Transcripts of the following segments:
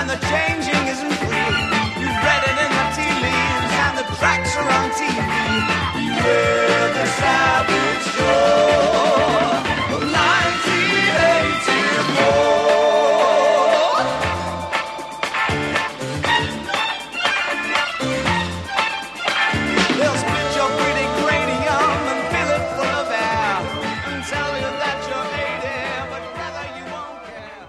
and the changing isn't free. You've read it in the tea leaves and the tracks are on TV. Beware the savage shore of 1984. They'll split your pretty cranium and fill it full of air and tell you that you're 80, but whether you won't care.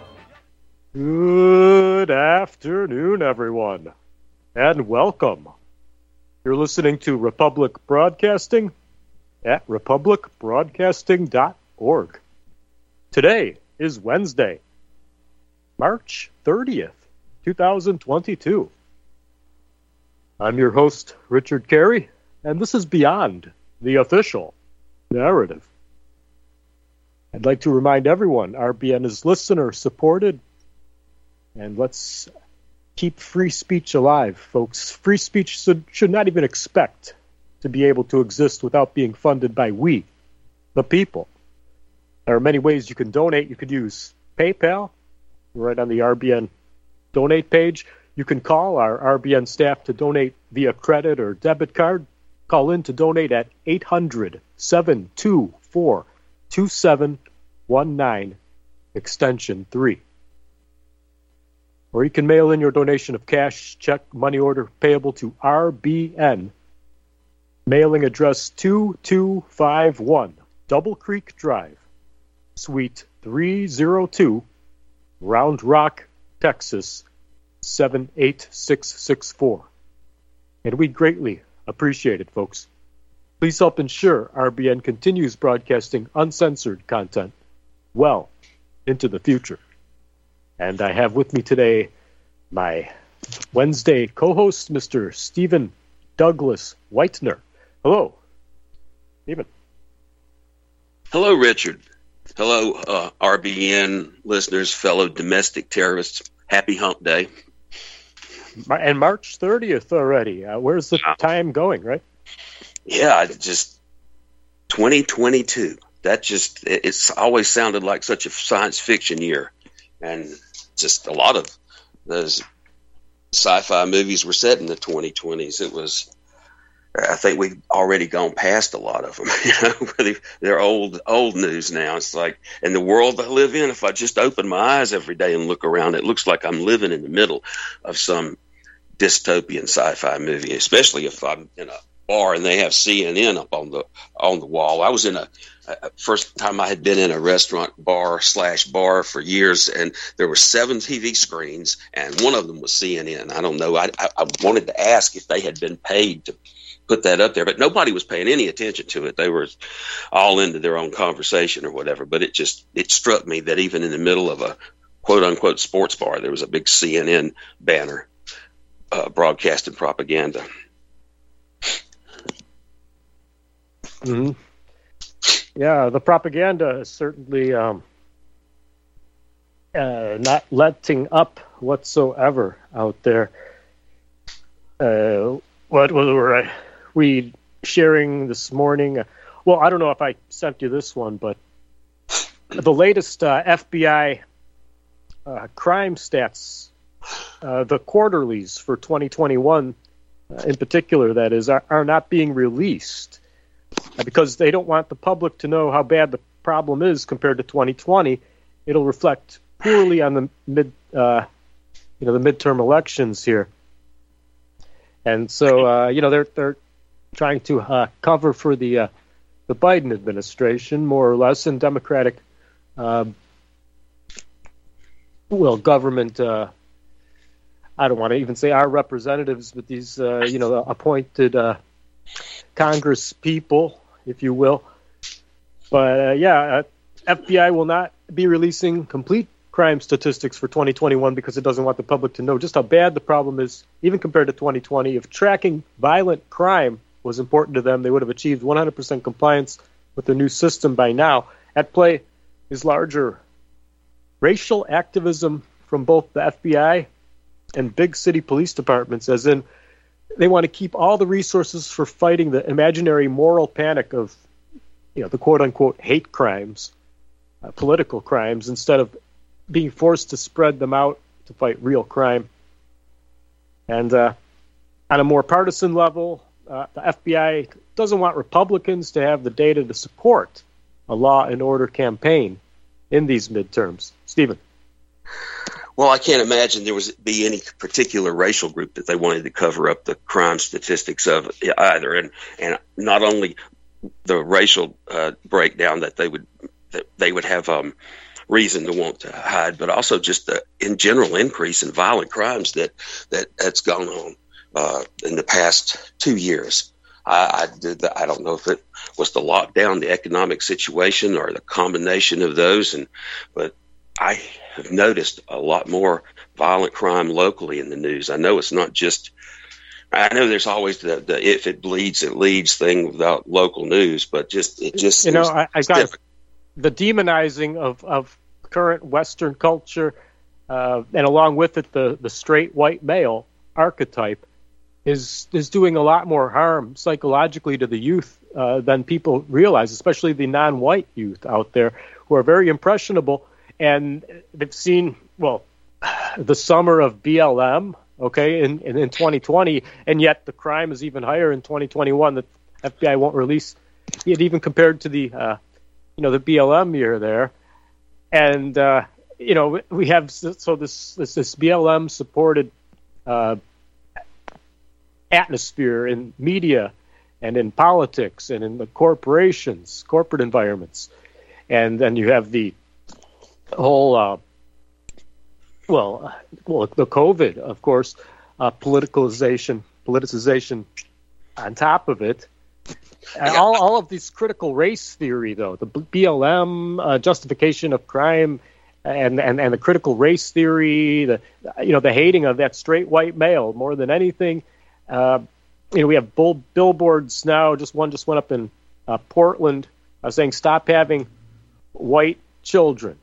Good afternoon, everyone, and welcome. You're listening to Republic Broadcasting at republicbroadcasting.org. Today is Wednesday, March 30th, 2022. I'm your host, Richard Carey, and this is Beyond the Official Narrative. I'd like to remind everyone RBN is listener-supported, and let's keep free speech alive, folks. Free speech should not even expect to be able to exist without being funded by we, the people. There are many ways you can donate. You could use PayPal, right on the RBN donate page. You can call our RBN staff to donate via credit or debit card. Call in to donate at 800-724-2719, extension 3. Or you can mail in your donation of cash, check, money order payable to RBN. Mailing address 2251 Double Creek Drive, Suite 302, Round Rock, Texas, 78664. And we greatly appreciate it, folks. Please help ensure RBN continues broadcasting uncensored content well into the future. And I have with me today my Wednesday co-host, Mr. Stephen Douglas Whitener. Hello, Stephen. Hello, Richard. Hello, RBN listeners, fellow domestic terrorists. Happy Hump Day. And March 30th already. Where's the time going, right? Yeah, just 2022. It's always sounded like such a science fiction year. And just a lot of those sci-fi movies were set in the 2020s. I think we've already gone past a lot of them. They're old news now. It's like, in the world I live in, if I just open my eyes every day and look around, it looks like I'm living in the middle of some dystopian sci-fi movie, especially if I'm in a bar and they have CNN up on the wall. I was in first time I had been in a restaurant bar for years, and there were 7 TV screens, and one of them was CNN. I don't know. I wanted to ask if they had been paid to put that up there, but nobody was paying any attention to it. They were all into their own conversation or whatever. But it struck me that even in the middle of a quote unquote sports bar, there was a big CNN banner broadcasting propaganda. Mm-hmm. Yeah, the propaganda is certainly not letting up whatsoever out there. What were we sharing this morning? Well, I don't know if I sent you this one, but the latest FBI crime stats, the quarterlies for 2021 in particular, that is, are not being released. Because they don't want the public to know how bad the problem is compared to 2020. It'll reflect poorly on the the midterm elections here, and so they're trying to cover for the Biden administration more or less, and Democratic government. I don't want to even say our representatives, but these appointed Congress people, if you will. But FBI will not be releasing complete crime statistics for 2021 because it doesn't want the public to know just how bad the problem is, even compared to 2020. If tracking violent crime was important to them, they would have achieved 100% compliance with the new system by now. At play is larger racial activism from both the FBI and big city police departments, as in they want to keep all the resources for fighting the imaginary moral panic of, the quote-unquote hate crimes, political crimes, instead of being forced to spread them out to fight real crime. And on a more partisan level, the FBI doesn't want Republicans to have the data to support a law and order campaign in these midterms. Stephen. Well, I can't imagine there was be any particular racial group that they wanted to cover up the crime statistics of either, and not only the racial breakdown that they would have reason to want to hide, but also just the in general increase in violent crimes that's gone on in the past 2 years. I don't know if it was the lockdown, the economic situation, or the combination of those, but I have noticed a lot more violent crime locally in the news. I know it's not just. I know there's always the if it bleeds, it leads thing without local news, but it just. I got the demonizing of current Western culture, and along with it, the straight white male archetype is doing a lot more harm psychologically to the youth than people realize, especially the non-white youth out there who are very impressionable. And they've seen, the summer of BLM, in 2020, and yet the crime is even higher in 2021 that FBI won't release it, even compared to the BLM year there. And, we have, this BLM supported atmosphere in media and in politics and in the corporate environments. And then you have the whole, the COVID, of course, politicization on top of it. All of this critical race theory, though, the BLM justification of crime and the critical race theory, the hating of that straight white male more than anything. We have billboards now. One just went up in Portland saying, "Stop having white children."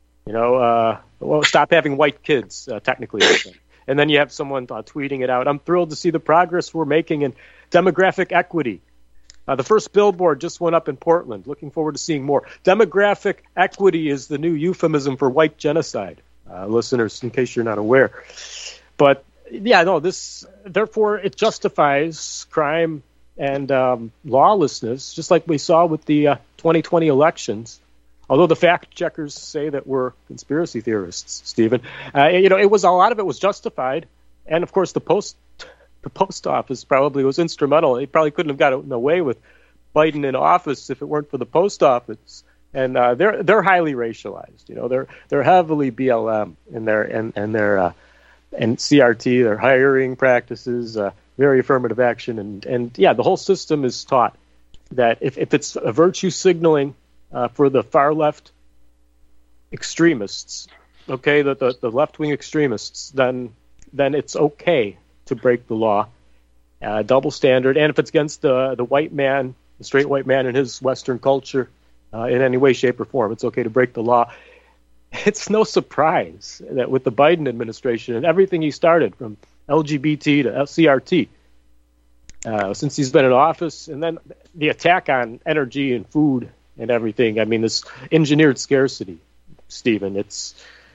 Stop having white kids, technically. And then you have someone tweeting it out. I'm thrilled to see the progress we're making in demographic equity. The first billboard just went up in Portland. Looking forward to seeing more. Demographic equity is the new euphemism for white genocide, listeners, in case you're not aware. But, therefore it justifies crime and lawlessness, just like we saw with the 2020 elections. Although the fact checkers say that we're conspiracy theorists, Stephen, it was a lot of it was justified, and of course the post office probably was instrumental. They probably couldn't have gotten away with Biden in office if it weren't for the post office, and they're highly racialized. They're heavily BLM in their and CRT, their hiring practices, very affirmative action, and the whole system is taught that if it's a virtue signaling. For the far left extremists, the left wing extremists, then it's okay to break the law, double standard, and if it's against the white man, the straight white man in his Western culture, in any way, shape, or form, it's okay to break the law. It's no surprise that with the Biden administration and everything he started from LGBT to CRT, since he's been in office, and then the attack on energy and food. And everything. I mean, this engineered scarcity, Stephen. It's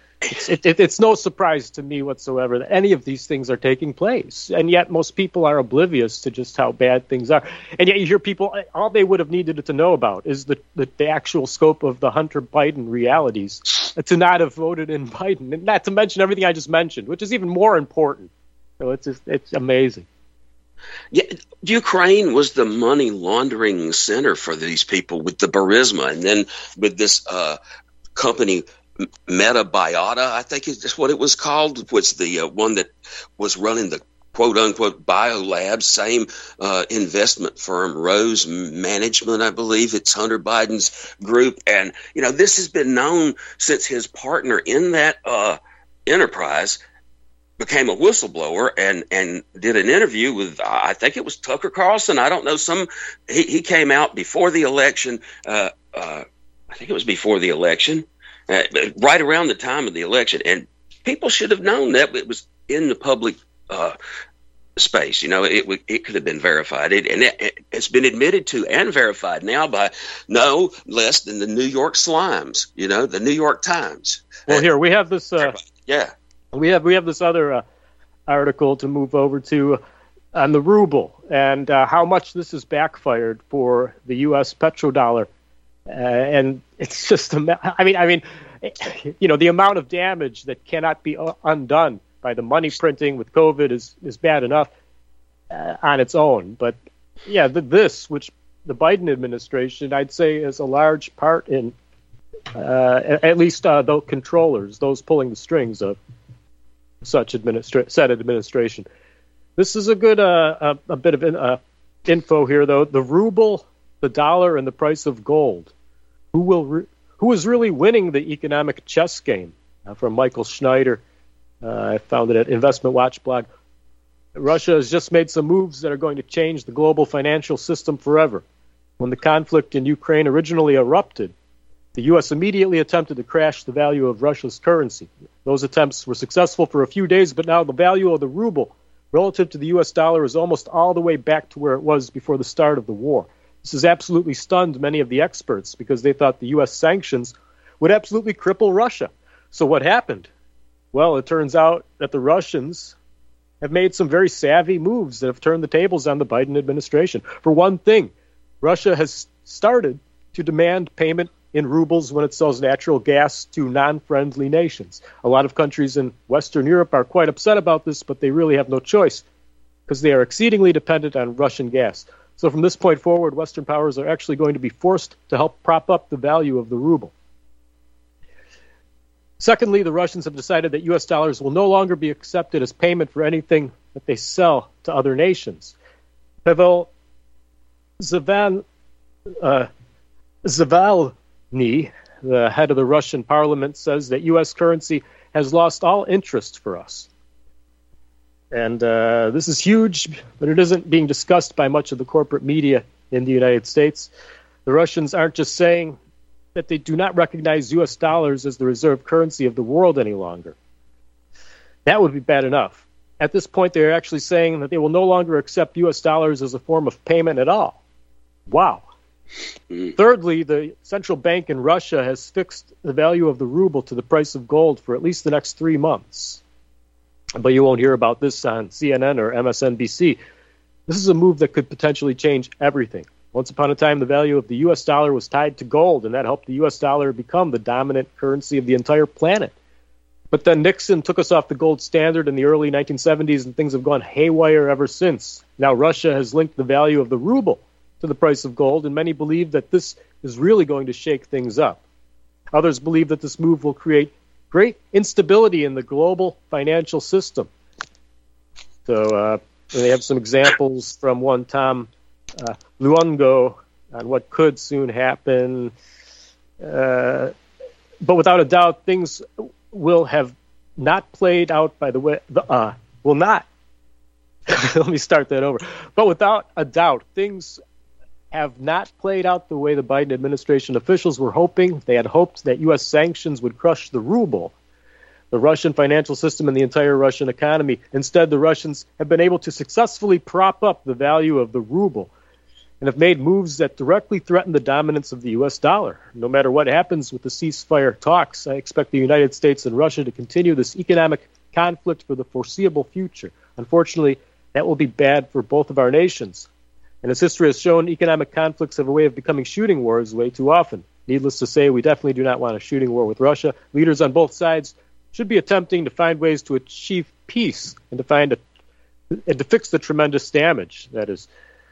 no surprise to me whatsoever that any of these things are taking place, and yet most people are oblivious to just how bad things are. And yet you hear people, all they would have needed to know about is the actual scope of the Hunter Biden realities to not have voted in Biden, and not to mention everything I just mentioned, which is even more important. So it's amazing. Yeah, Ukraine was the money laundering center for these people with the Burisma, and then with this company Metabiota, I think is what it was called, was the one that was running the quote-unquote biolabs, same investment firm, Rose Management, I believe. It's Hunter Biden's group. And, this has been known since his partner in that enterprise became a whistleblower and did an interview with, I think it was Tucker Carlson. I don't know. He came out before the election. I think it was before the election, right around the time of the election. And people should have known that it was in the public space. It could have been verified. It's been admitted to and verified now by no less than the New York Slimes, the New York Times. Well, here we have this. We have this other article to move over to on the ruble and how much this has backfired for the U.S. petrodollar, and it's just the amount of damage that cannot be undone by the money printing with COVID is bad enough on its own. But yeah, which the Biden administration, I'd say, is a large part in, at least the controllers, those pulling the strings of such said administration. This is a good a bit of info here, though. The ruble, the dollar, and the price of gold. Who is really winning the economic chess game? From Michael Schneider. I found it at Investment Watch blog. Russia has just made some moves that are going to change the global financial system forever. When the conflict in Ukraine originally erupted, the U.S. immediately attempted to crash the value of Russia's currency. Those attempts were successful for a few days, but now the value of the ruble relative to the U.S. dollar is almost all the way back to where it was before the start of the war. This has absolutely stunned many of the experts because they thought the U.S. sanctions would absolutely cripple Russia. So what happened? Well, it turns out that the Russians have made some very savvy moves that have turned the tables on the Biden administration. For one thing, Russia has started to demand payment in rubles when it sells natural gas to non-friendly nations. A lot of countries in Western Europe are quite upset about this, but they really have no choice because they are exceedingly dependent on Russian gas. So from this point forward, Western powers are actually going to be forced to help prop up the value of the ruble. Secondly, the Russians have decided that U.S. dollars will no longer be accepted as payment for anything that they sell to other nations. Pavel Zavalny, the head of the Russian parliament, says that U.S. currency has lost all interest for us. And this is huge, but it isn't being discussed by much of the corporate media in the United States. The Russians aren't just saying that they do not recognize U.S. dollars as the reserve currency of the world any longer. That would be bad enough. At this point, they're actually saying that they will no longer accept U.S. dollars as a form of payment at all. Wow. Thirdly, the central bank in Russia has fixed the value of the ruble to the price of gold for at least the next 3 months. But you won't hear about this on CNN or MSNBC. This is a move that could potentially change everything. Once upon a time, the value of the U.S. dollar was tied to gold, and that helped the U.S. dollar become the dominant currency of the entire planet. But then Nixon took us off the gold standard in the early 1970s, and things have gone haywire ever since. Now Russia has linked the value of the ruble to the price of gold, and many believe that this is really going to shake things up. Others believe that this move will create great instability in the global financial system. So they have some examples from one Tom Luongo on what could soon happen. But without a doubt, things will have not played out by the way, will not. Let me start that over. But without a doubt, things have not played out the way the Biden administration officials were hoping. They had hoped that U.S. sanctions would crush the ruble, the Russian financial system, and the entire Russian economy. Instead, the Russians have been able to successfully prop up the value of the ruble and have made moves that directly threaten the dominance of the U.S. dollar. No matter what happens with the ceasefire talks, I expect the United States and Russia to continue this economic conflict for the foreseeable future. Unfortunately, that will be bad for both of our nations. And as history has shown, economic conflicts have a way of becoming shooting wars way too often. Needless to say, we definitely do not want a shooting war with Russia. Leaders on both sides should be attempting to find ways to achieve peace and to fix the tremendous damage that has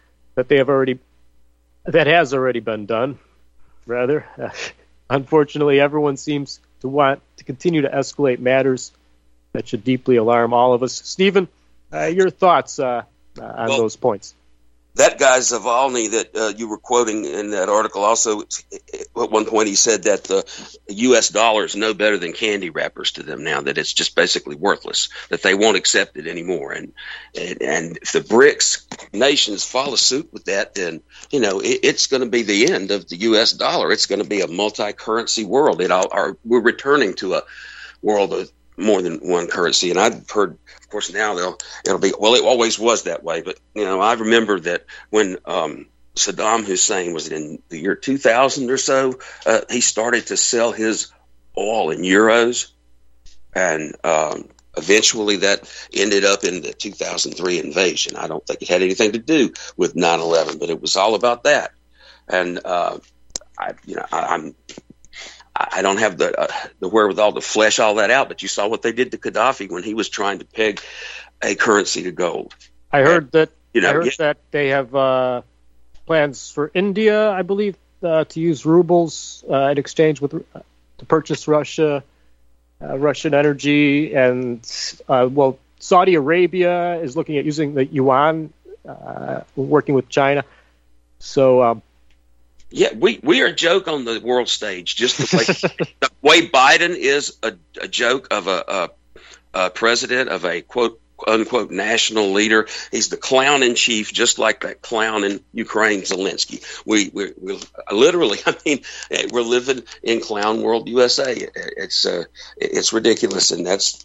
already been done. Rather, unfortunately, everyone seems to want to continue to escalate matters that should deeply alarm all of us. Stephen, your thoughts on those points? That guy Zavalny that you were quoting in that article also, at one point he said that the U.S. dollar is no better than candy wrappers to them now, that it's just basically worthless, that they won't accept it anymore. And if the BRICS nations follow suit with that, then, it's going to be the end of the U.S. dollar. It's going to be a multi-currency world. We're returning to a world of more than one currency. And I've heard, of course, now it'll be, well, it always was that way. But, I remember that when Saddam Hussein was in the year 2000 or so, he started to sell his oil in euros. And eventually that ended up in the 2003 invasion. I don't think it had anything to do with 9/11, but it was all about that. And I don't have the wherewithal to flesh all that out, but you saw what they did to Gaddafi when he was trying to peg a currency to gold. I heard that. Yeah. That they have plans for India, I believe, to use rubles in exchange with to purchase Russian energy, and Saudi Arabia is looking at using the yuan, working with China. So. Yeah, we are a joke on the world stage, just the way Biden is a joke of a president, of a quote unquote national leader. He's the clown in chief, just like that clown in Ukraine, Zelensky. We literally, I mean, we're living in clown world USA. It's ridiculous, and that's.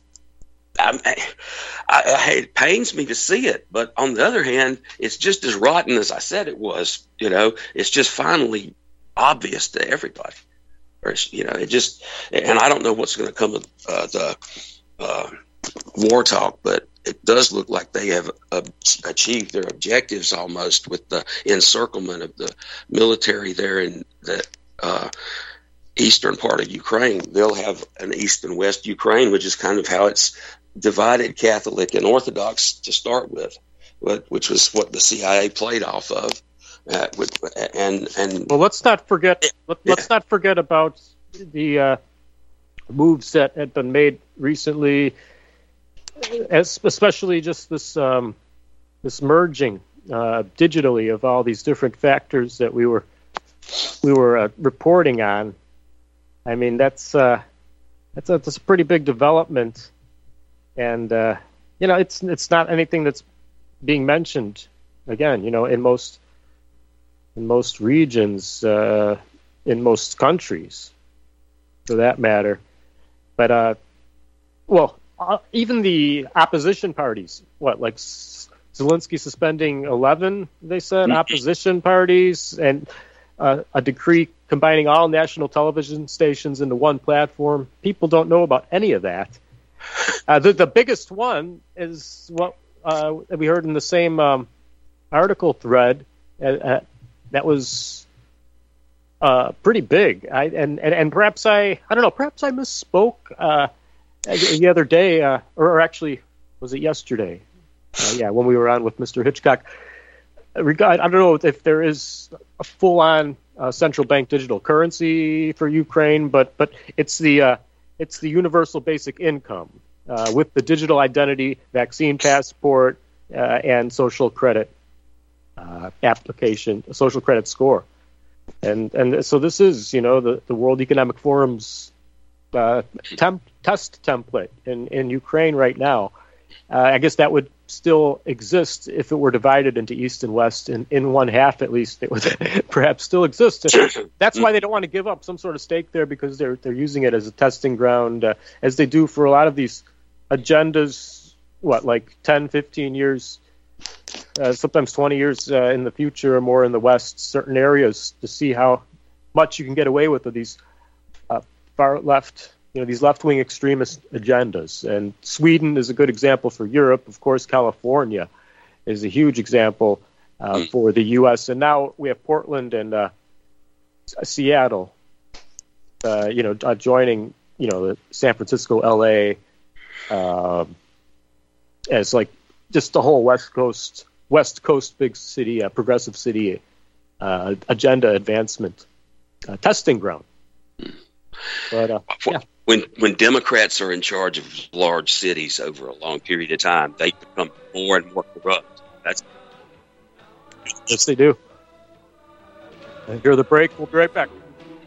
It pains me to see it, but on the other hand, it's just as rotten as I said it was. It's just finally obvious to everybody. It just, and I don't know what's going to come of the war talk, but it does look like they have achieved their objectives almost with the encirclement of the military there in the eastern part of Ukraine. They'll have an east and west Ukraine, which is kind of how it's divided, Catholic and Orthodox to start with, which was what the CIA played off of. Well, let's not forget. Let's not forget about the moves that had been made recently, especially just this merging digitally of all these different factors that we were reporting on. I mean, that's a pretty big development, and it's not anything that's being mentioned again. In most regions, in most countries, for that matter. But even the opposition parties, like Zelensky suspending 11, they said, opposition parties, and a decree combining all national television stations into one platform. People don't know about any of that. The biggest one is what we heard in the same article thread. That was pretty big. And perhaps I don't know. Perhaps I misspoke the other day, or actually, was it yesterday? When we were on with Mr. Hitchcock. I don't know if there is a full-on central bank digital currency for Ukraine, but it's the universal basic income with the digital identity, vaccine passport, and social credit application, social credit score, and so this is the World Economic Forum's test template in Ukraine right now. I guess that would still exist if it were divided into East and West, and in one half at least it would perhaps still exist. That's why they don't want to give up some sort of stake there, because they're using it as a testing ground, as they do for a lot of these agendas, like 10, 15 years, sometimes 20 years in the future or more in the West, certain areas, to see how much you can get away with these far left, these left-wing extremist agendas. And Sweden is a good example for Europe. Of course, California is a huge example for the U.S. And now we have Portland and Seattle, joining, the San Francisco, L.A., as like just the whole West Coast big city, progressive city agenda advancement testing ground. But when Democrats are in charge of large cities over a long period of time, they become more and more corrupt. Yes, they do. And here's the break. We'll be right back.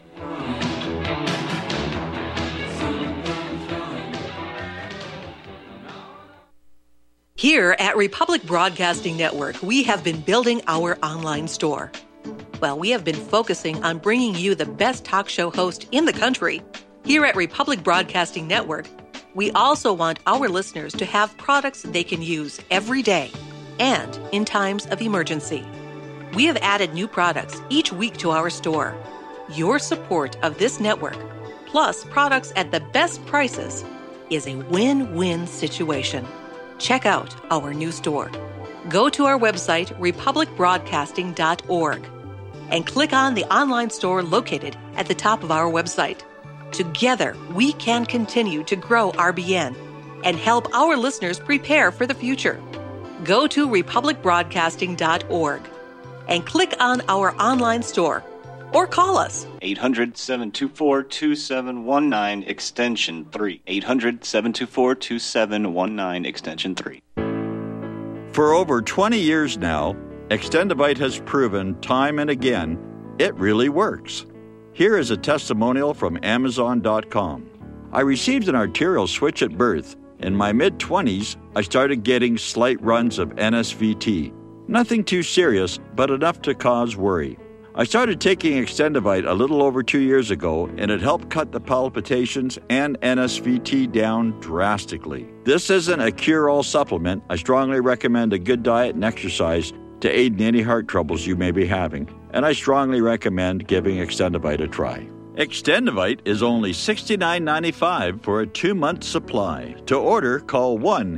Here at Republic Broadcasting Network, we have been building our online store. Well, we have been focusing on bringing you the best talk show host in the country. Here at Republic Broadcasting Network, we also want our listeners to have products they can use every day and in times of emergency. We have added new products each week to our store. Your support of this network, plus products at the best prices, is a win-win situation. Check out our new store. Go to our website, republicbroadcasting.org, and click on the online store located at the top of our website. Together, we can continue to grow RBN and help our listeners prepare for the future. Go to republicbroadcasting.org and click on our online store or call us. 800-724-2719, extension 3. 800-724-2719, extension 3. For over 20 years now, Extendivite has proven time and again it really works. Here is a testimonial from Amazon.com. I received an arterial switch at birth. In my mid-20s, I started getting slight runs of NSVT. Nothing too serious, but enough to cause worry. I started taking Extendivite a little over 2 years ago, and it helped cut the palpitations and NSVT down drastically. This isn't a cure-all supplement. I strongly recommend a good diet and exercise to aid in any heart troubles you may be having, and I strongly recommend giving Extendivite a try. Extendivite is only $69.95 for a 2-month supply. To order, call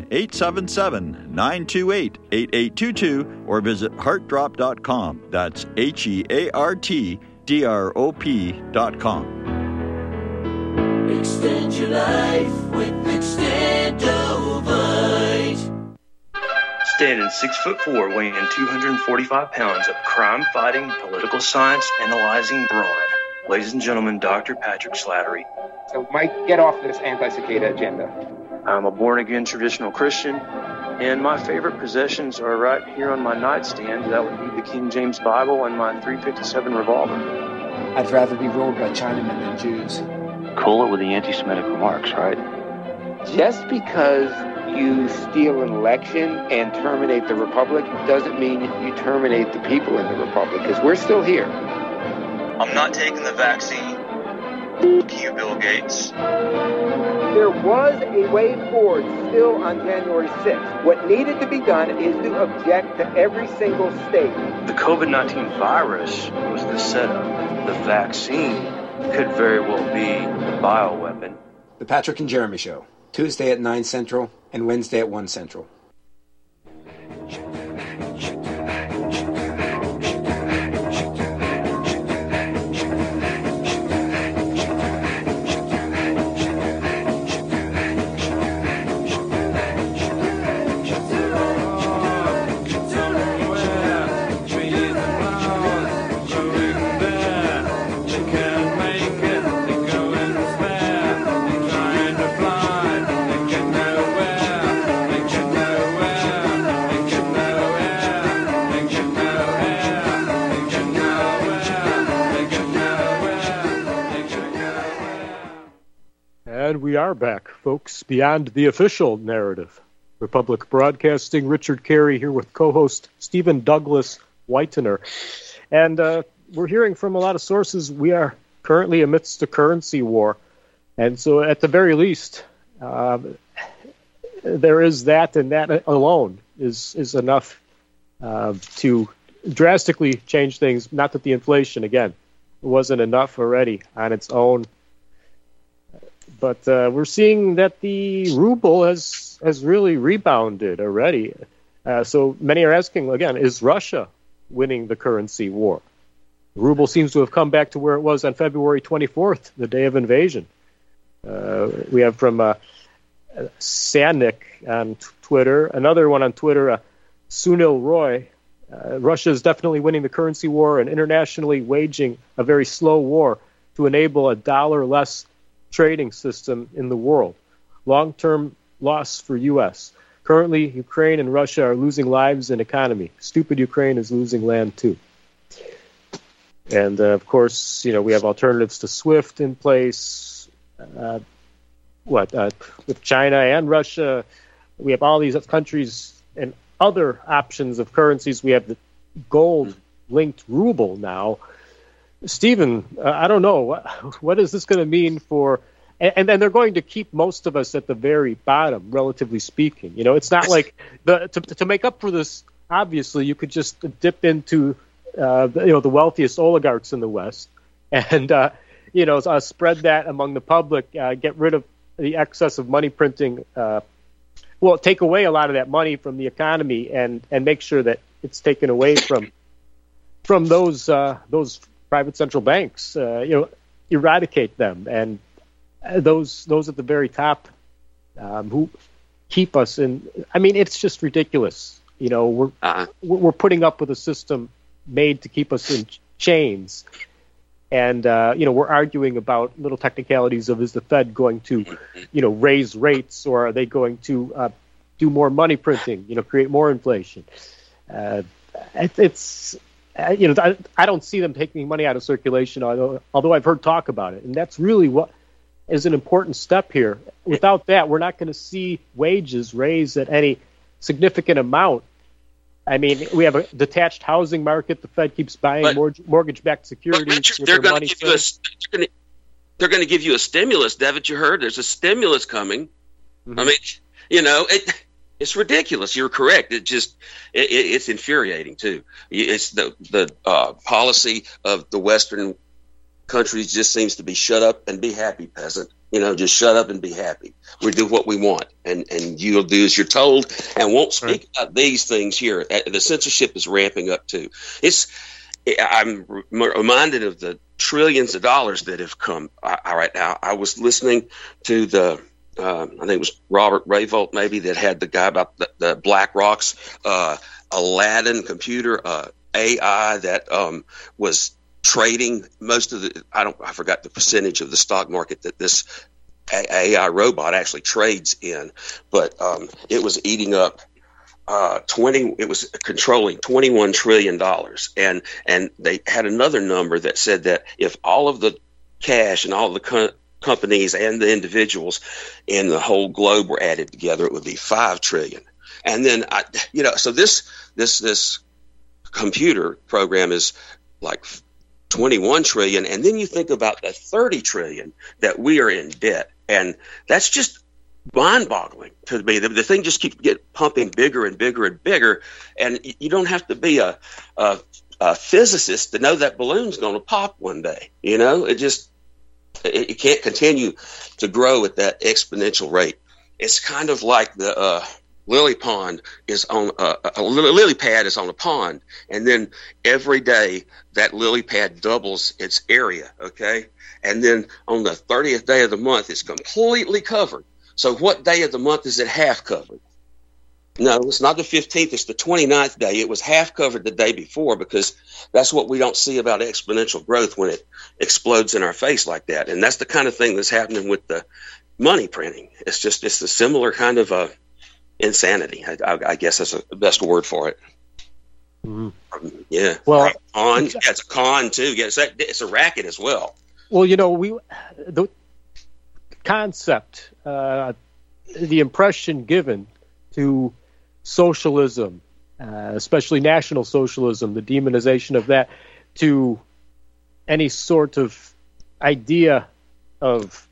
1-877-928-8822 or visit heartdrop.com. That's HEARTDROP.com. Extend your life with Extendivite. Standing 6'4", weighing 245 pounds of crime-fighting, political science analyzing brawn. Ladies and gentlemen, Dr. Patrick Slattery. So, Mike, get off this anti-cicada agenda. I'm a born-again traditional Christian, and my favorite possessions are right here on my nightstand. That would be the King James Bible and my .357 revolver. I'd rather be ruled by Chinamen than Jews. Cool it with the anti-Semitic remarks, right? Just because you steal an election and terminate the Republic doesn't mean you terminate the people in the Republic, because we're still here. I'm not taking the vaccine. F*** you, Bill Gates. There was a way forward still on January 6th. What needed to be done is to object to every single state. The COVID-19 virus was the setup. The vaccine could very well be the bioweapon. The Patrick and Jeremy Show, Tuesday at 9 Central and Wednesday at 1 Central. We are back, folks, beyond the official narrative. Republic Broadcasting, Richard Carey here with co-host Stephen Douglas Whitener. And we're hearing from a lot of sources we are currently amidst a currency war. And so at the very least, there is that, and that alone is enough to drastically change things. Not that the inflation, again, wasn't enough already on its own. But we're seeing that the ruble has really rebounded already. So many are asking, again, is Russia winning the currency war? The ruble seems to have come back to where it was on February 24th, the day of invasion. We have from Sanik on Twitter, another one on Twitter, Sunil Roy. Russia is definitely winning the currency war and internationally waging a very slow war to enable a dollar-less trading system in the world. Long-term loss for U.S. Currently, Ukraine and Russia are losing lives and economy. Stupid Ukraine is losing land, too. And, of course, we have alternatives to SWIFT in place. With China and Russia, we have all these countries and other options of currencies. We have the gold-linked ruble now. Stephen, I don't know. What is this going to mean for... And then they're going to keep most of us at the very bottom, relatively speaking. It's not like... To make up for this, obviously, you could just dip into, the wealthiest oligarchs in the West and, spread that among the public, get rid of the excess of money printing, take away a lot of that money from the economy and make sure that it's taken away from those private central banks. Eradicate them, and those at the very top who keep us in. I mean, it's just ridiculous. We're putting up with a system made to keep us in chains. And, we're arguing about little technicalities of, is the Fed going to, raise rates, or are they going to do more money printing, create more inflation? I don't see them taking money out of circulation, although I've heard talk about it. And that's really what is an important step here. Without that, we're not going to see wages raised at any significant amount. I mean, we have a detached housing market. The Fed keeps buying mortgage-backed securities. Richard, they're going to give you a stimulus. Haven't you heard? There's a stimulus coming. Mm-hmm. I mean, it's ridiculous. You're correct. It's infuriating too. It's the policy of the Western countries just seems to be shut up and be happy, peasant. Just shut up and be happy. We do what we want, and you'll do as you're told, and won't speak about these things here. The censorship is ramping up too. I'm reminded of the trillions of dollars that have come right now. I was listening to I think it was Robert Rayvolt maybe that had the guy about the BlackRock's Aladdin computer AI that was trading most of I forgot the percentage of the stock market that this AI robot actually trades in, but it was eating up it was controlling $21 trillion. And they had another number that said that if all of the cash and all the companies and the individuals in the whole globe were added together, it would be 5 trillion. And then, so this computer program is like 21 trillion. And then you think about the 30 trillion that we are in debt. And that's just mind-boggling to me. The thing just keeps pumping bigger and bigger and bigger. And you don't have to be a physicist to know that balloon's going to pop one day. It can't continue to grow at that exponential rate. It's kind of like the lily pond is on a lily pad is on a pond, and then every day that lily pad doubles its area. Okay, and then on the 30th day of the month, it's completely covered. So what day of the month is it half covered? No, it's not the 15th. It's the 29th day. It was half covered the day before, because that's what we don't see about exponential growth when it explodes in our face like that. And that's the kind of thing that's happening with the money printing. It's a similar kind of insanity. I guess that's the best word for it. Mm-hmm. Yeah. Well, it's a con too. Yeah, it's a racket as well. Well, the concept, the impression given to socialism, especially National Socialism, the demonization of that, to any sort of idea of,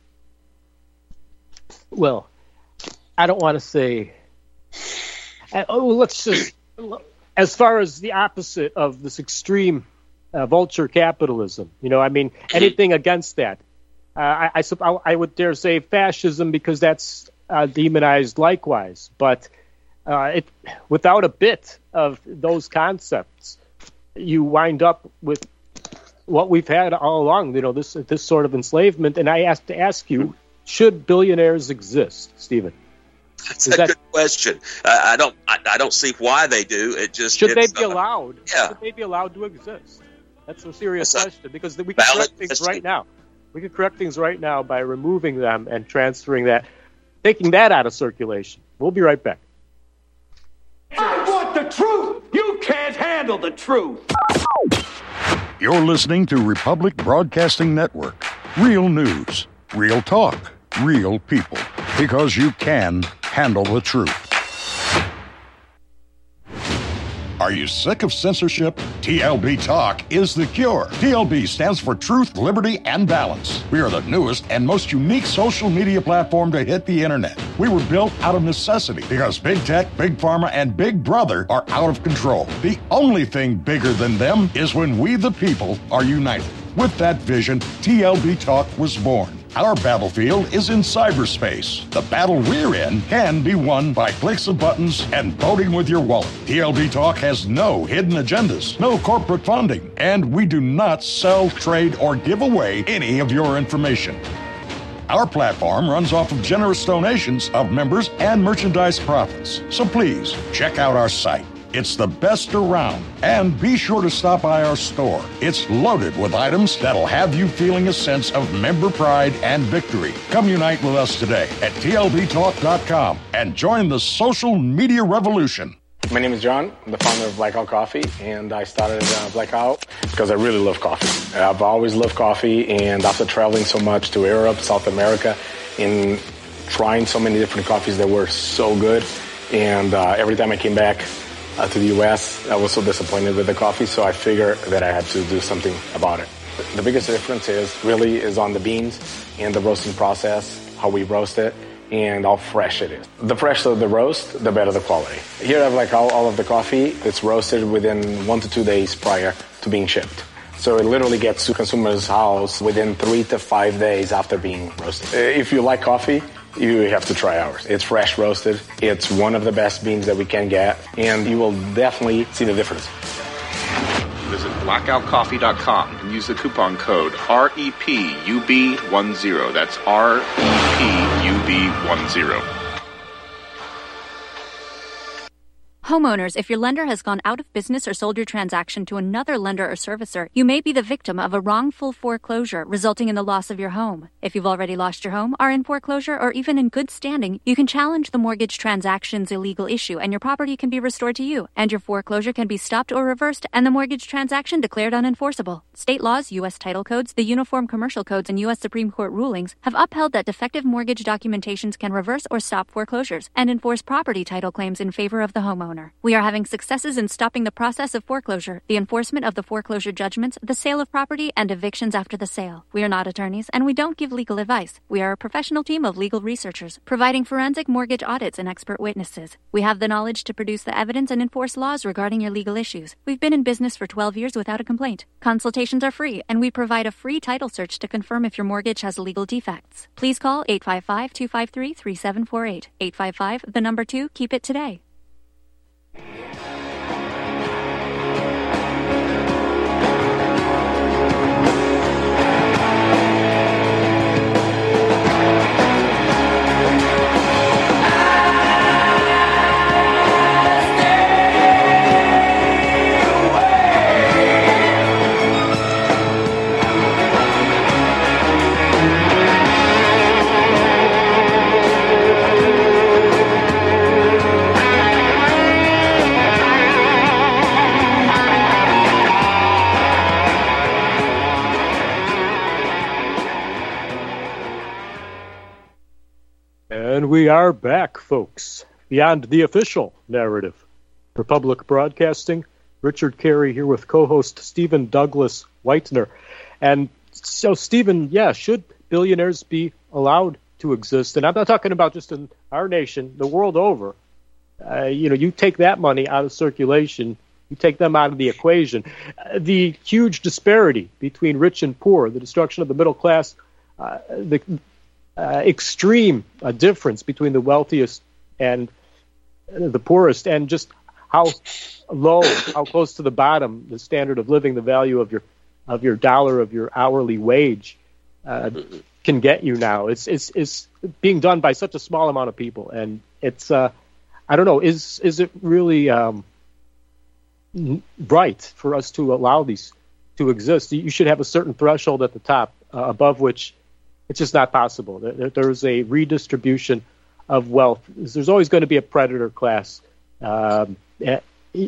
well, I don't want to say, let's just, as far as the opposite of this extreme vulture capitalism, anything against that. I would dare say fascism, because that's demonized likewise. But without a bit of those concepts, you wind up with what we've had all along. This sort of enslavement. And I have to ask you: should billionaires exist, Stephen? That's a good question. I don't see why they do. Should they be allowed? Yeah. Should they be allowed to exist? That's a serious question, because we can correct things right now. We can correct things right now by removing them and transferring that, taking that out of circulation. We'll be right back. I want the truth. You can't handle the truth. You're listening to Republic Broadcasting Network. Real news, real talk, real people. Because you can handle the truth. Are you sick of censorship? TLB Talk is the cure. TLB stands for Truth, Liberty, and Balance. We are the newest and most unique social media platform to hit the internet. We were built out of necessity because Big Tech, Big Pharma, and Big Brother are out of control. The only thing bigger than them is when we, the people, are united. With that vision, TLB Talk was born. Our battlefield is in cyberspace. The battle we're in can be won by clicks of buttons and voting with your wallet. TLB Talk has no hidden agendas, no corporate funding, and we do not sell, trade, or give away any of your information. Our platform runs off of generous donations of members and merchandise profits. So please, check out our site. It's the best around. And be sure to stop by our store. It's loaded with items that'll have you feeling a sense of member pride and victory. Come unite with us today at tlbtalk.com and join the social media revolution. My name is John. I'm the founder of Blackout Coffee, and I started Blackout because I really love coffee. I've always loved coffee, and after traveling so much to Europe, South America, and trying so many different coffees that were so good, and every time I came back to the U.S., I was so disappointed with the coffee, so I figured that I had to do something about it. The biggest difference is on the beans and the roasting process, how we roast it, and how fresh it is. The fresher the roast, the better the quality. Here I have all of the coffee. It's roasted within 1 to 2 days prior to being shipped. So it literally gets to consumer's house within 3 to 5 days after being roasted. If you like coffee, you have to try ours. It's fresh roasted. It's one of the best beans that we can get, and you will definitely see the difference. Visit blackoutcoffee.com and use the coupon code REPUB10. That's REPUB10. Homeowners, if your lender has gone out of business or sold your transaction to another lender or servicer, you may be the victim of a wrongful foreclosure, resulting in the loss of your home. If you've already lost your home, are in foreclosure, or even in good standing, you can challenge the mortgage transaction's illegal issue, and your property can be restored to you, and your foreclosure can be stopped or reversed, and the mortgage transaction declared unenforceable. State laws, U.S. title codes, the Uniform Commercial Codes, and U.S. Supreme Court rulings have upheld that defective mortgage documentations can reverse or stop foreclosures and enforce property title claims in favor of the homeowner. We are having successes in stopping the process of foreclosure, the enforcement of the foreclosure judgments, the sale of property, and evictions after the sale. We are not attorneys, and we don't give legal advice. We are a professional team of legal researchers, providing forensic mortgage audits and expert witnesses. We have the knowledge to produce the evidence and enforce laws regarding your legal issues. We've been in business for 12 years without a complaint. Consultations are free, and we provide a free title search to confirm if your mortgage has legal defects. Please call 855-253-3748. 855, 2, keep it today. And we are back, folks. Beyond the official narrative. For Public Broadcasting, Richard Carey here with co-host Stephen Douglas Whitener. And so, Stephen, should billionaires be allowed to exist? And I'm not talking about just in our nation, the world over. You take that money out of circulation, you take them out of the equation. The huge disparity between rich and poor, the destruction of the middle class, the extreme difference between the wealthiest and the poorest, and just how low, how close to the bottom the standard of living, the value of your dollar, of your hourly wage can get you now. It's being done by such a small amount of people, and it's I don't know, is it really right for us to allow these to exist? You should have a certain threshold at the top above which it's just not possible. There's a redistribution of wealth. There's always going to be a predator class, and that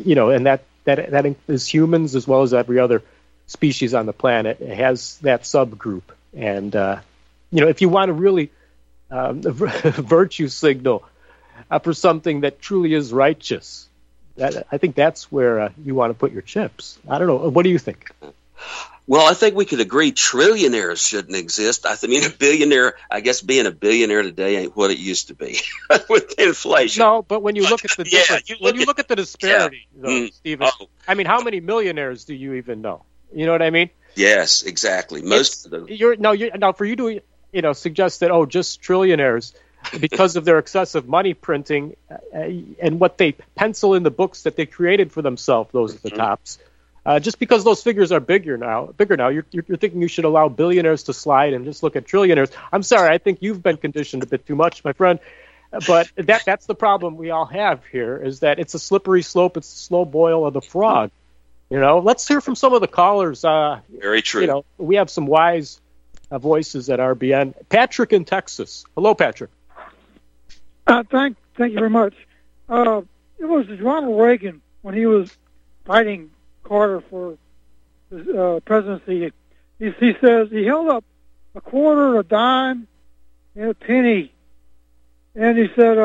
is humans as well as every other species on the planet. It has that subgroup, and if you want to really virtue signal for something that truly is righteous, I think that's where you want to put your chips. I don't know. What do you think? Well, I think we could agree trillionaires shouldn't exist. I mean, a billionaire, I guess being a billionaire today ain't what it used to be with inflation. No, but when you look at the difference, you look at the disparity, though, Stephen, I mean, how many millionaires do you even know? You know what I mean? Yes, exactly. Most of them. Now, for you to suggests that, just trillionaires, because of their excessive money printing and what they pencil in the books that they created for themselves, those are the tops. Just because those figures are bigger now, you're thinking you should allow billionaires to slide and just look at trillionaires. I'm sorry, I think you've been conditioned a bit too much, my friend. But that's the problem we all have here, is that it's a slippery slope. It's the slow boil of the frog. Let's hear from some of the callers. Very true. We have some wise voices at RBN. Patrick in Texas. Hello, Patrick. Thank you very much. It was Ronald Reagan when he was fighting Carter for the presidency. He says he held up a quarter, a dime, and a penny, and he said,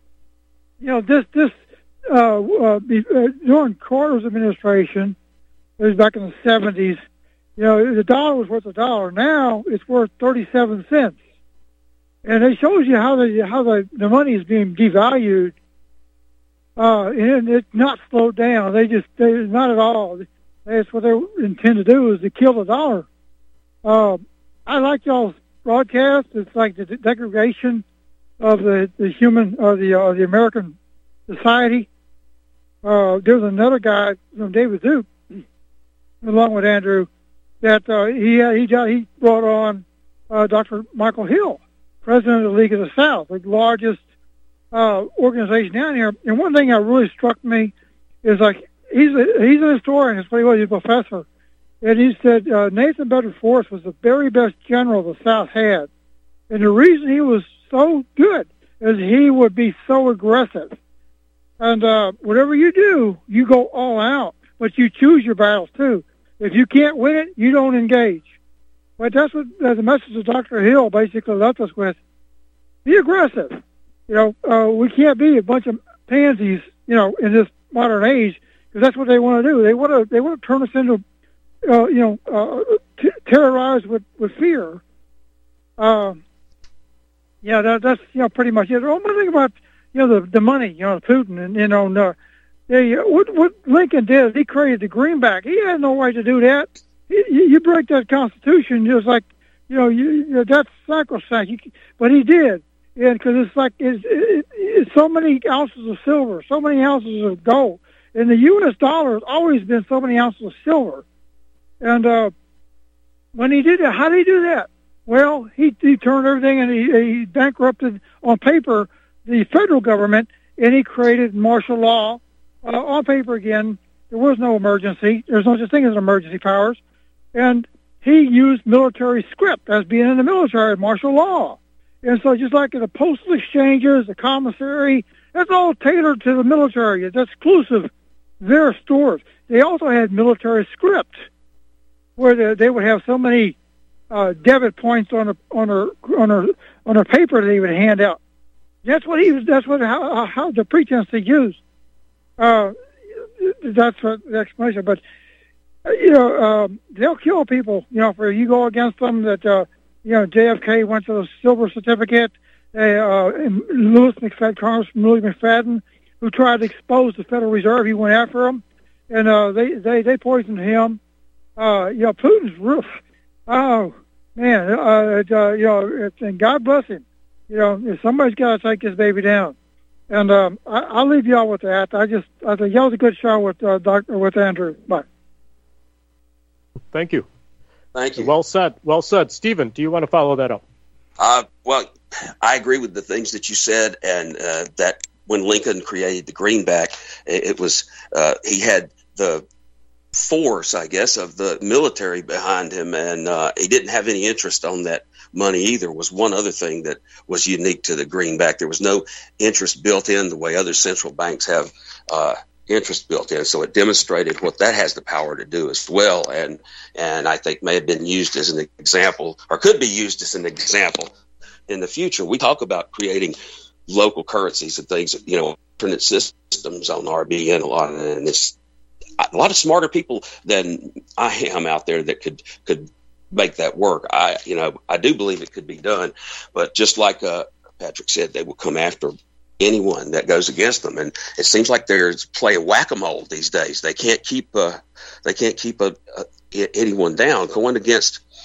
during Carter's administration, it was back in the 70s. The dollar was worth $1. Now it's worth 37 cents. And it shows you how the money is being devalued, and it's not slowed down. They not at all. That's what they intend to do, is to kill the dollar. I like y'all's broadcast. It's like the degradation of the human, the American society. There's another guy from David Duke, along with Andrew, that he brought on Dr. Michael Hill, president of the League of the South, the largest organization down here. And one thing that really struck me is, like, he's a historian. That's what he was. He's a professor. And he said Nathan Bedford Forrest was the very best general the South had. And the reason he was so good is he would be so aggressive. And whatever you do, you go all out. But you choose your battles, too. If you can't win it, you don't engage. But that's what the message of Dr. Hill basically left us with. Be aggressive. We can't be a bunch of pansies, in this modern age, because that's what they want to do. They want to turn us into, terrorized with fear. That's pretty much it. One thing about the money, Putin, and what Lincoln did, he created the greenback. He had no right to do that. You break that Constitution, just like, that's sacrosanct. But he did, and because it's like it's so many ounces of silver, so many ounces of gold, and the U.S. dollar has always been so many ounces of silver. And when he did that, how did he do that? Well, he turned everything, and he bankrupted on paper the federal government, and he created martial law on paper again. There was no emergency. There's no such thing as emergency powers. And he used military script as being in the military, martial law. And so just like in the postal exchanges, the commissary, that's all tailored to the military. It's exclusive, their stores. They also had military script where they would have so many debit points on a paper that he would hand out. That's what how the pretense they used. That's what the explanation. But they'll kill people. For you go against them. That JFK went to the silver certificate. Congressman Louis McFadden, who tried to expose the Federal Reserve, he went after him, and they poisoned him. Putin's roof. Oh man, and God bless him. Somebody's got to take this baby down. And I'll leave y'all with that. I think y'all was a good show with Andrew. Bye. Thank you. Thank you. Well said. Well said. Stephen, do you want to follow that up? Well, I agree with the things that you said, and that when Lincoln created the greenback, it was he had the force, I guess, of the military behind him, and he didn't have any interest on that money either. Was one other thing that was unique to the greenback. There was no interest built in the way other central banks have interest built in. So it demonstrated what that has the power to do as well, and I think may have been used as an example, or could be used as an example in the future. We talk about creating local currencies and things, alternate systems on RBN a lot, and it's a lot of smarter people than I am out there that could make that work. I do believe it could be done, but just like Patrick said, they will come after anyone that goes against them, and it seems like there's play of whack-a-mole these days. They can't keep anyone down. Going against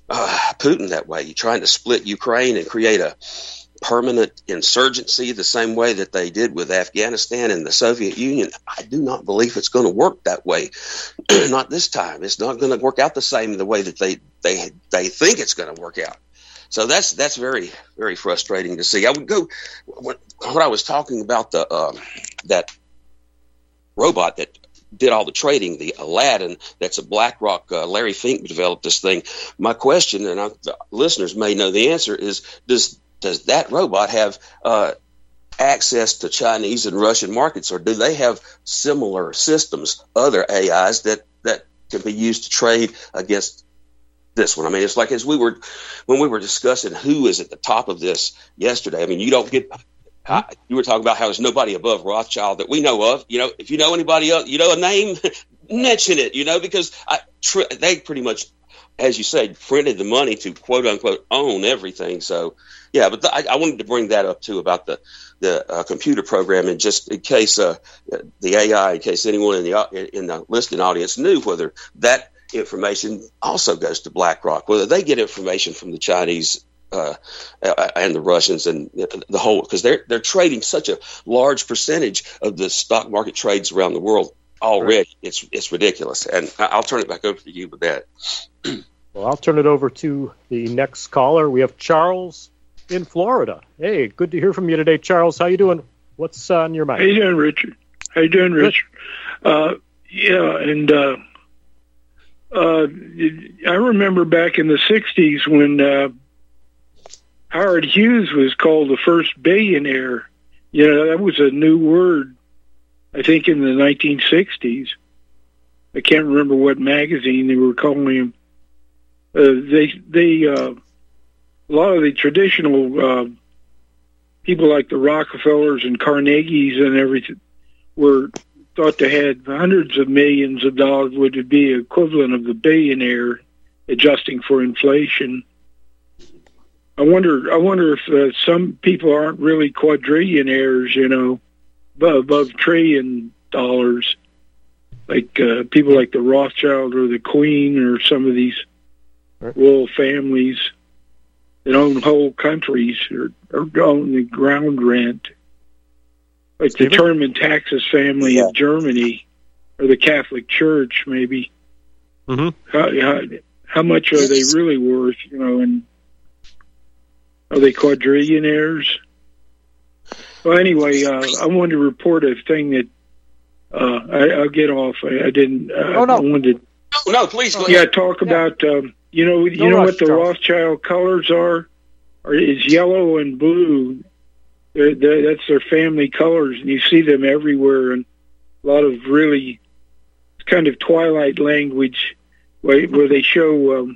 Putin that way. You're trying to split Ukraine and create a permanent insurgency the same way that they did with Afghanistan and the Soviet Union. I do not believe it's going to work that way. Not this time. It's not going to work out the same the way that they think it's going to work out. So that's very, very frustrating to see. I would go when I was talking about that robot that did all the trading, the Aladdin, that's a BlackRock. Larry Fink developed this thing. My question, and the listeners may know the answer, is does that robot have access to Chinese and Russian markets, or do they have similar systems, other AIs that can be used to trade against this one? I mean, it's like when we were discussing who is at the top of this yesterday. I mean, you don't get. You were talking about how there's nobody above Rothschild that we know of. If you know anybody else, a name, mention it. Because they pretty much, as you say, printed the money to quote unquote own everything. So yeah, but I wanted to bring that up too about the computer program, and just in case the AI, in case anyone in the listening audience knew whether that information also goes to BlackRock, whether they get information from the Chinese and the Russians and the whole, because they're trading such a large percentage of the stock market trades around the world already. Right. It's ridiculous. And I'll turn it back over to you with that. Well, I'll turn it over to the next caller. We have Charles in Florida. Hey, good to hear from you today, Charles. How you doing? What's on your mind? How you doing, Richard? I remember back in the 60s when Howard Hughes was called the first billionaire. That was a new word, I think, in the 1960s. I can't remember what magazine they were calling him. A lot of the traditional people like the Rockefellers and Carnegies and everything were thought to have hundreds of millions of dollars, would be equivalent of the billionaire, adjusting for inflation. I wonder if some people aren't really quadrillionaires, above $1 trillion, like people like the Rothschild or the Queen or some of these royal families that own whole countries or own the ground rent, like the German Taxis family of Germany or the Catholic Church, maybe. Mm-hmm. How much are they really worth, and are they quadrillionaires? Well, anyway, I wanted to report a thing that I'll get off. I didn't. No. I wanted. No, please go ahead. Yeah, talk about. You know what the Rothschild colors are? Or is yellow and blue. That's their family colors, and you see them everywhere. And a lot of really kind of Twilight language, where they show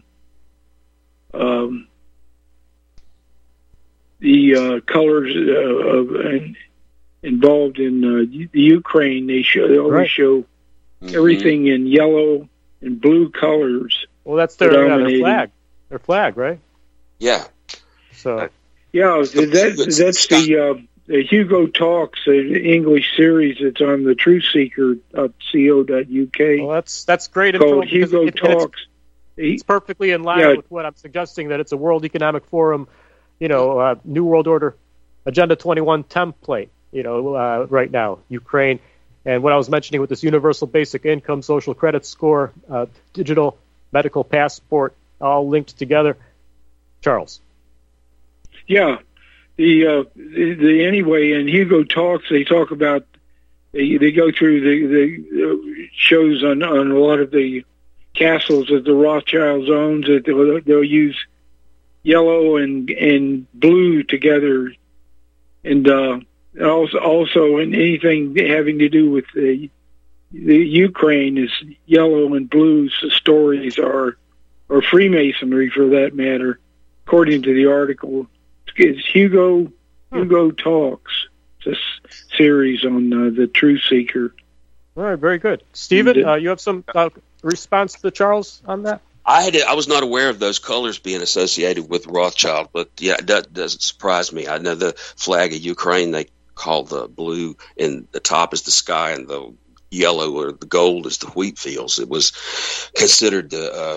the colors involved in the Ukraine. They always show everything in yellow and blue colors. Well, that's their flag. Their flag, right? Yeah. So. Yeah, that's the Hugo Talks, the English series. It's on the truthseeker.co.uk. Well, that's great info. Called Hugo Talks. It's perfectly in line with what I'm suggesting, that it's a World Economic Forum, New World Order, Agenda 21 template, right now, Ukraine. And what I was mentioning with this universal basic income, social credit score, digital medical passport, all linked together. Charles. Yeah. The anyway, in Hugo Talks, they talk about, they go through the shows on a lot of the castles that the Rothschilds owns, that they'll use yellow and blue together, and also in anything having to do with the Ukraine is yellow and blue. Stories or Freemasonry, for that matter, according to the article. It's Hugo Talks. It's a series on the Truth Seeker. All right, very good. Stephen, you have some response to Charles on that? I was not aware of those colors being associated with Rothschild, but yeah, that doesn't surprise me. I know the flag of Ukraine they call the blue, and the top is the sky, and the yellow or the gold is the wheat fields. It was considered the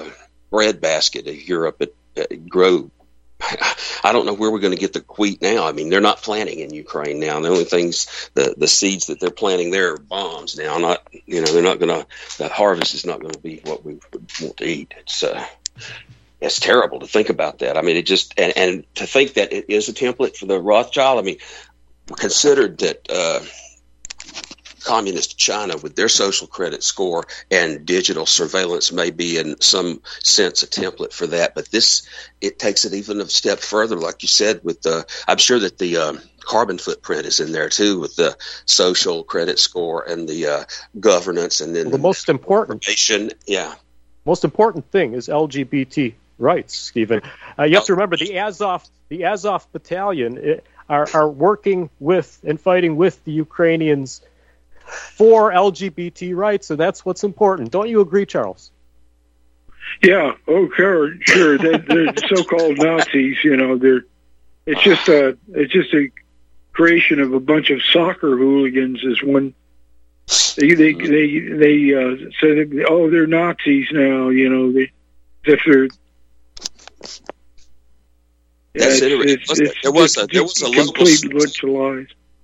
breadbasket of Europe grow. I don't know where we're going to get the wheat now. I mean, they're not planting in Ukraine now. The only things, the seeds that they're planting there are bombs now. They're not going to. The harvest is not going to be what we would want to eat. It's terrible to think about that. I mean, it just and to think that it is a template for the Rothschild. I mean, considered that communist China with their social credit score and digital surveillance may be in some sense a template for that, but it takes it even a step further, like you said. I'm sure that the carbon footprint is in there too, with the social credit score and the governance, and then the most important thing is LGBT rights, Stephen. You have to remember the Azov battalion are working with and fighting with the Ukrainians for LGBT rights, so that's what's important. Don't you agree, Charles? Yeah. Oh, sure. They're so-called Nazis. It's just a creation of a bunch of soccer hooligans. Is when they say that, they're Nazis now. There was a complete bunch of lies.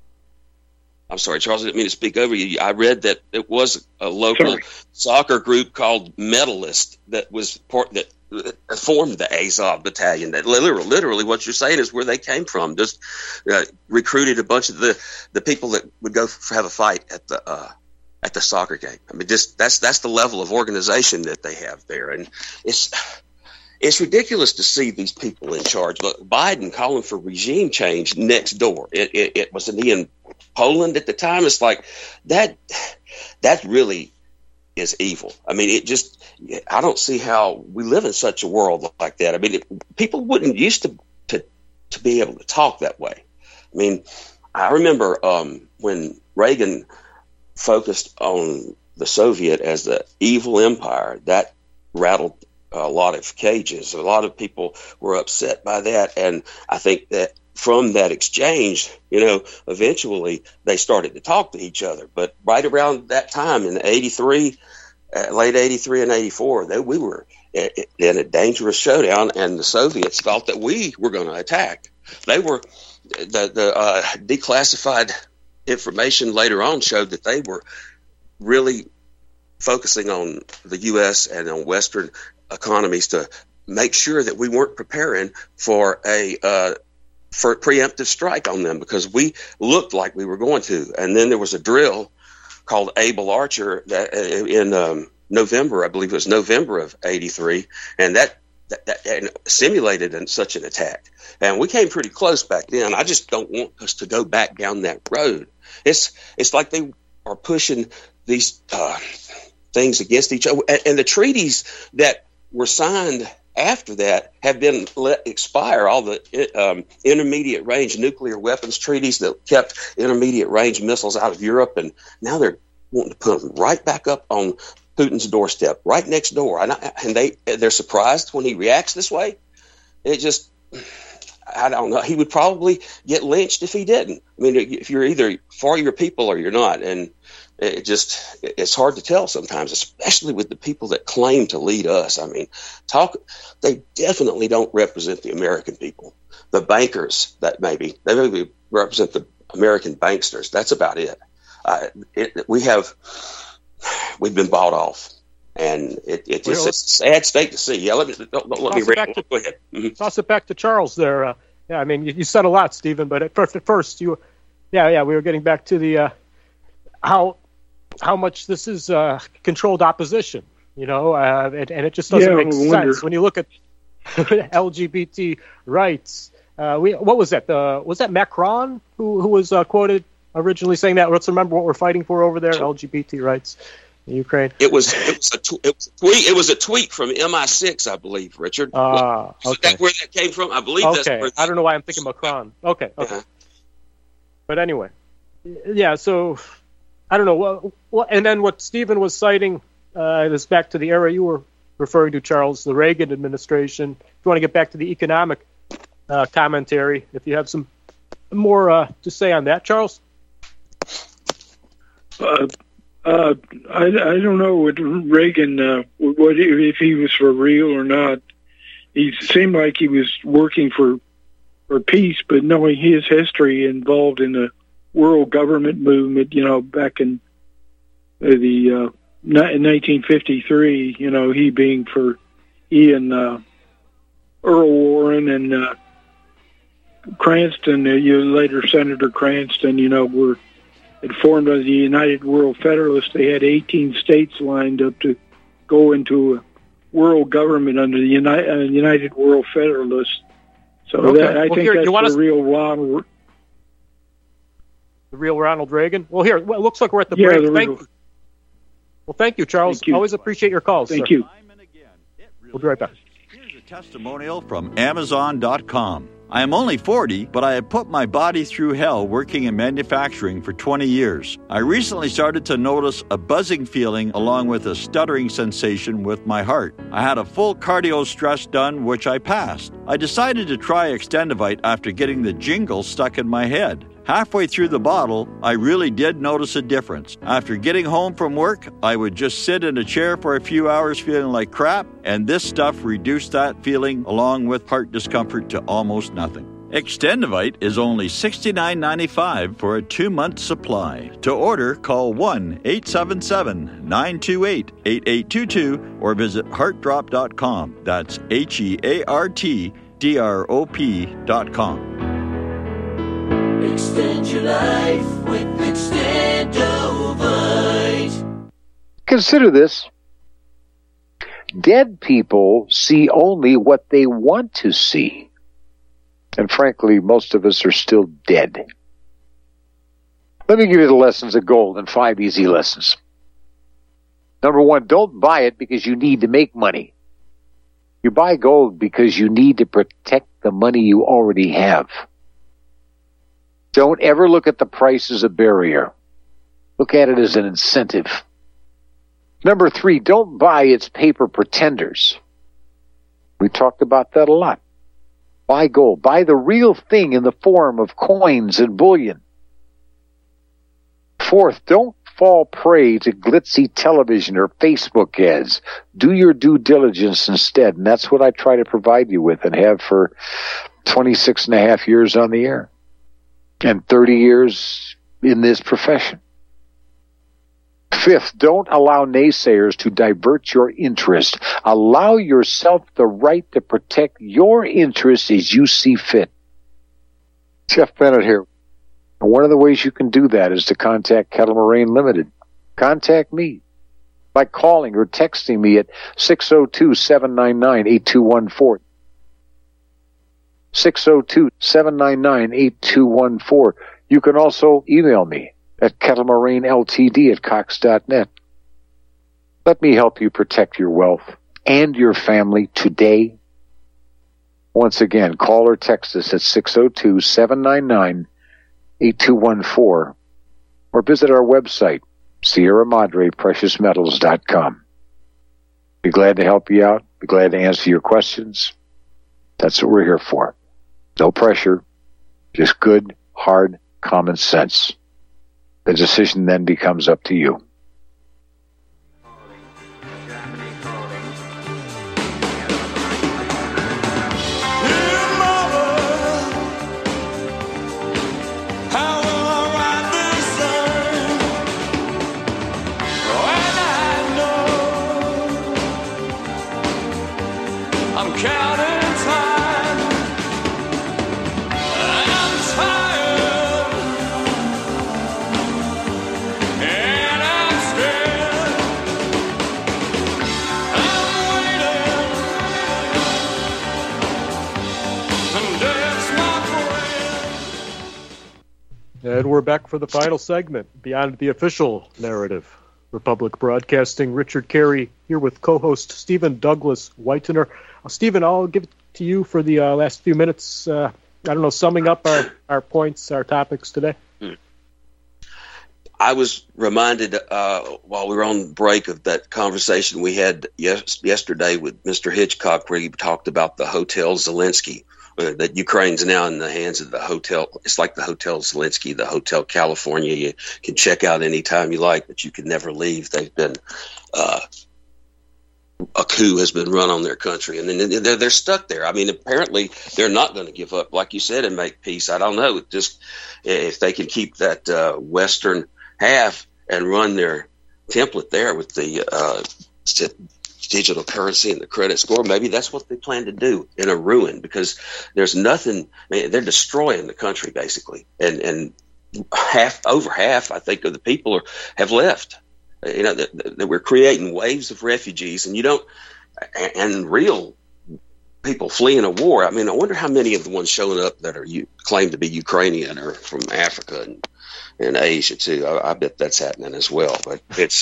I'm sorry, Charles, I didn't mean to speak over you. I read that it was a local soccer group called Medalist that formed the Azov battalion. That literally what you're saying is where they came from. Just recruited a bunch of the people that would go have a fight at the soccer game. I mean, that's the level of organization that they have there, and it's ridiculous to see these people in charge. Look, Biden calling for regime change next door. It wasn't he in Poland at the time? It's like that really is evil. I mean, I don't see how we live in such a world like that. I mean, people wouldn't used to be able to talk that way. I mean, I remember when Reagan focused on the Soviet as the evil empire, that rattled a lot of cages. A lot of people were upset by that, and I think that from that exchange, eventually they started to talk to each other. But right around that time in '83, late '83 and '84, we were in a dangerous showdown, and the Soviets thought that we were going to attack. They were the declassified information later on showed that they were really focusing on the U.S. and on Western economies to make sure that we weren't preparing for a preemptive strike on them, because we looked like we were going to. And then there was a drill called Able Archer that in November, I believe it was November of '83, and that simulated such an attack. And we came pretty close back then. I just don't want us to go back down that road. It's like they are pushing these things against each other, and the treaties that were signed after that have been let expire. All the intermediate range nuclear weapons treaties that kept intermediate range missiles out of Europe, and now they're wanting to put them right back up on Putin's doorstep, right next door. And they're surprised when he reacts this way. I don't know. He would probably get lynched if he didn't. I mean, if you're either for your people or you're not, and it's hard to tell sometimes, especially with the people that claim to lead us. I mean, they definitely don't represent the American people. The bankers they maybe represent the American banksters. That's about it. We've been bought off, and it's a sad state to see. Yeah, let me read. Go ahead. Mm-hmm. Toss it back to Charles there. I mean, you said a lot, Stephen, but at first we were getting back to the how much this is controlled opposition, and it just doesn't make sense when you look at LGBT rights. What was that? Was that Macron who was quoted originally saying that? Let's remember what we're fighting for over there: LGBT rights in Ukraine. It was a tweet. It was a tweet from MI6, I believe, Richard. Okay. Is that where that came from? I believe that's where. I don't know why I'm thinking Macron. Okay. Uh-huh. But anyway, yeah. So I don't know. Well, and then what Stephen was citing is back to the era you were referring to, Charles, the Reagan administration. If you want to get back to the economic commentary, if you have some more to say on that, Charles. I don't know what Reagan, what if he was for real or not. He seemed like he was working for peace, but knowing his history involved in the world government movement, back in in 1953, he being for he and Earl Warren and Cranston, later Senator Cranston, were formed of the United World Federalists. They had 18 states lined up to go into a world government under the United World Federalists. So okay. I think that's the real Ronald. The real Ronald Reagan. Well, here, it looks like we're at the break. Thank you, Charles. Thank you. Always appreciate your calls. Thank sir. you. We'll be right back. Here's a testimonial from Amazon.com. I am only 40, but I have put my body through hell working in manufacturing for 20 years. I recently started to notice a buzzing feeling along with a stuttering sensation with my heart. I had a full cardio stress done, which I passed. I decided to try Extendivite after getting the jingle stuck in my head. Halfway through the bottle, I really did notice a difference. After getting home from work, I would just sit in a chair for a few hours feeling like crap, and this stuff reduced that feeling along with heart discomfort to almost nothing. Extendivite is only $69.95 for a 2-month supply. To order, call 1-877-928-8822 or visit heartdrop.com. That's HEARTDROP.com. Extend your life with Extendovite. Consider this. Dead people see only what they want to see. And frankly, most of us are still dead. Let me give you the lessons of gold in 5 easy lessons. Number 1, don't buy it because you need to make money. You buy gold because you need to protect the money you already have. Don't ever look at the price as a barrier. Look at it as an incentive. Number 3, don't buy its paper pretenders. We talked about that a lot. Buy gold. Buy the real thing in the form of coins and bullion. 4th, don't fall prey to glitzy television or Facebook ads. Do your due diligence instead, and that's what I try to provide you with and have for 26 and a half years on the air. And 30 years in this profession. 5th, don't allow naysayers to divert your interest. Allow yourself the right to protect your interests as you see fit. Jeff Bennett here. And one of the ways you can do that is to contact Kettle Moraine Limited. Contact me by calling or texting me at 602-799-8214. 602-799-8214. You can also email me at kettlemoraineLTD@cox.net. Let me help you protect your wealth and your family today. Once again, call or text us at 602-799-8214 or visit our website, Sierra Madre PreciousMetals.com. Be glad to help you out. Be glad to answer your questions. That's what we're here for. No pressure, just good, hard, common sense. The decision then becomes up to you. And we're back for the final segment, Beyond the Official Narrative. Republic Broadcasting, Richard Carey here with co-host Stephen Douglas Whitener. Stephen, I'll give it to you for the last few minutes. I don't know, summing up our points, our topics today. I was reminded while we were on break of that conversation we had yesterday with Mr. Hitchcock, where he talked about the Hotel Zelensky that Ukraine's now in the hands of the hotel. It's like the Hotel Zelensky, the Hotel California. You can check out anytime you like, but you can never leave. They've been a coup has been run on their country, and then they're stuck there. I mean, apparently they're not going to give up, like you said, and make peace. I don't know. Just if they can keep that western half and run their template there with the digital currency and the credit score, maybe that's what they plan to do in a ruin, because there's nothing. I mean, they're destroying the country basically, and over half, I think, of the people have left. You know, that we're creating waves of refugees, and real people fleeing a war. I mean, I wonder how many of the ones showing up that are claim to be Ukrainian or from Africa and Asia too. I bet that's happening as well. But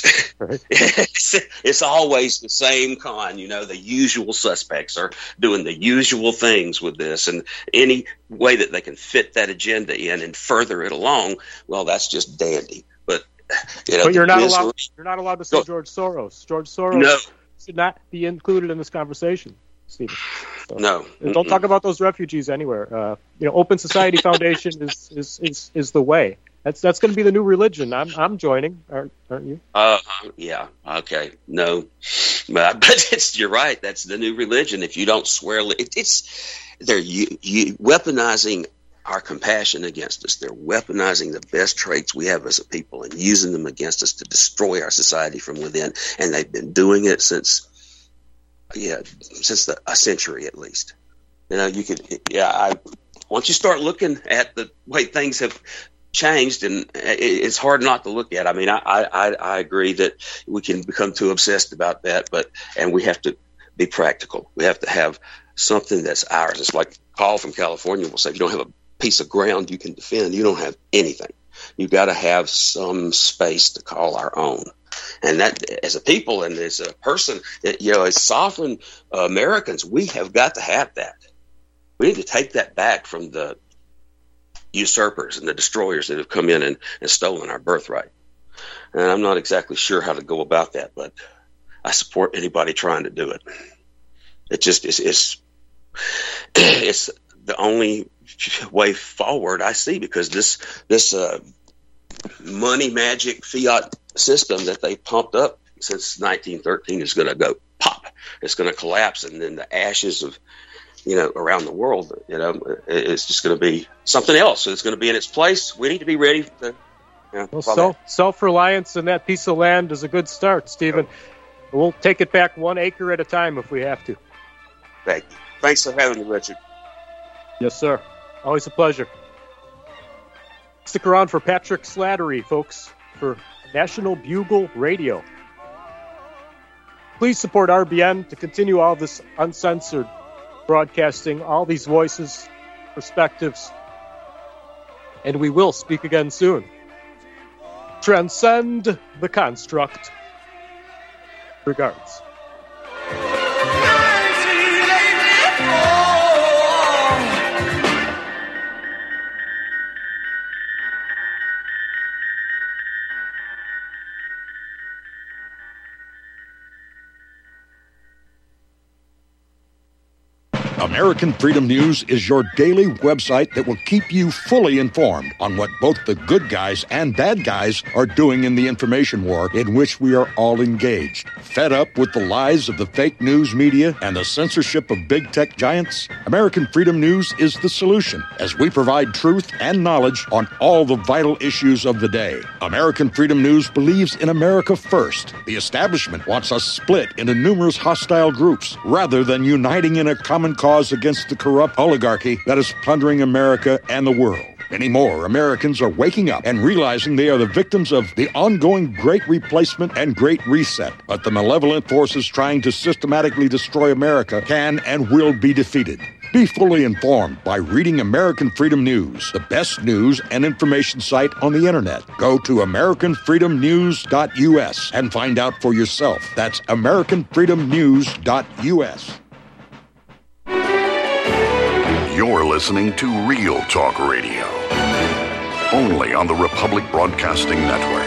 it's always the same con. You know, the usual suspects are doing the usual things with this, and any way that they can fit that agenda in and further it along, well, that's just dandy. But you're not allowed. You're not allowed to say George Soros. George Soros should not be included in this conversation, Stephen. So, no, don't talk about those refugees anywhere. Open Society Foundation is the way. That's going to be the new religion. I'm joining. Aren't you? Yeah. Okay. No, but you're right. That's the new religion. If you don't swear, they're weaponizing our compassion against us. They're weaponizing the best traits we have as a people and using them against us to destroy our society from within. And they've been doing it since a century at least. You know, once you start looking at the way things have changed, and it's hard not to look at. I mean, I agree that we can become too obsessed about that, and we have to be practical. We have to have something that's ours. It's like Paul from California will say, if you don't have a piece of ground you can defend, you don't have anything. You've got to have some space to call our own. And that, as a people and as a person, as sovereign Americans, we have got to have that. We need to take that back from the usurpers and the destroyers that have come in and stolen our birthright. And I'm not exactly sure how to go about that, but I support anybody trying to do it. It just it's the only way forward I see, because this money magic fiat system that they pumped up since 1913 is going to go pop. It's going to collapse, and then the ashes of around the world, it's just going to be something else. It's going to be in its place. We need to be ready to. Self-reliance in that piece of land is a good start, Stephen. We'll take it back 1 acre at a time if we have to. Thank you. Thanks for having me, Richard. Yes, sir. Always a pleasure. Stick around for Patrick Slattery, folks, for National Bugle Radio. Please support RBN to continue all this uncensored broadcasting, all these voices, perspectives, and we will speak again soon. Transcend the construct. Regards. American Freedom News is your daily website that will keep you fully informed on what both the good guys and bad guys are doing in the information war in which we are all engaged. Fed up with the lies of the fake news media and the censorship of big tech giants? American Freedom News is the solution, as we provide truth and knowledge on all the vital issues of the day. American Freedom News believes in America first. The establishment wants us split into numerous hostile groups rather than uniting in a common cause against the corrupt oligarchy that is plundering America and the world. Many more Americans are waking up and realizing they are the victims of the ongoing Great Replacement and Great Reset. But the malevolent forces trying to systematically destroy America can and will be defeated. Be fully informed by reading American Freedom News, the best news and information site on the internet. Go to AmericanFreedomNews.us and find out for yourself. That's AmericanFreedomNews.us. You're listening to Real Talk Radio, only on the Republic Broadcasting Network.